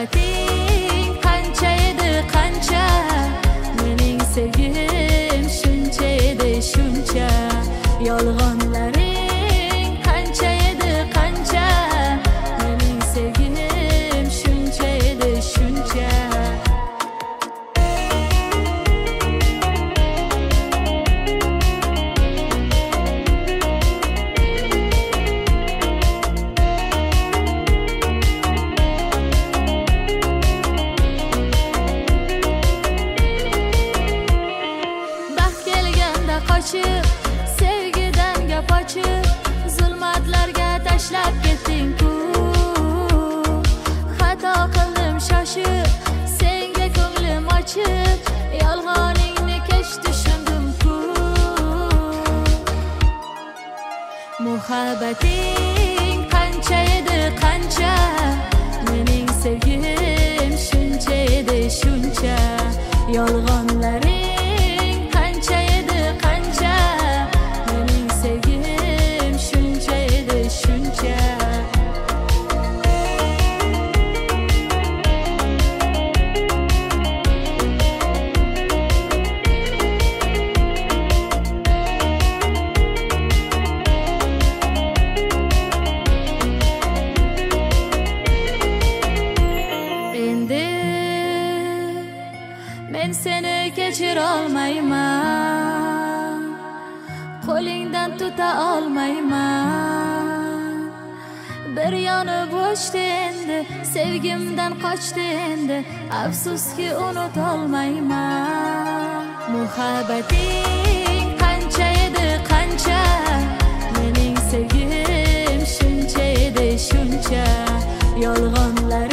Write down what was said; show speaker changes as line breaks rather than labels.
Muhabbating qancha edi qancha, mening sevgim shuncha edi shuncha. Yolg'onlaring qancha edi qancha, mening sevgim shuncha edi shuncha. Sevgidan gap ochib, zulmatlarga tashlab ketding-ku. Xato qildim shoshib, senga ko'nglim ochib, yolg'oningni kech tushundim-ku. Muhabbating qancha edi qancha, mening sevgim shuncha edi shuncha. Yolg'onlaring men seni kechira olmayman, qo'lingdan tuta olmayman. Bir yonib o'chdi endi, sevgimdan qochdi endi, afsuski unutolmayman. Muhabbating qancha edi qancha, mening sevgim shuncha edi shuncha. Yolg'onlar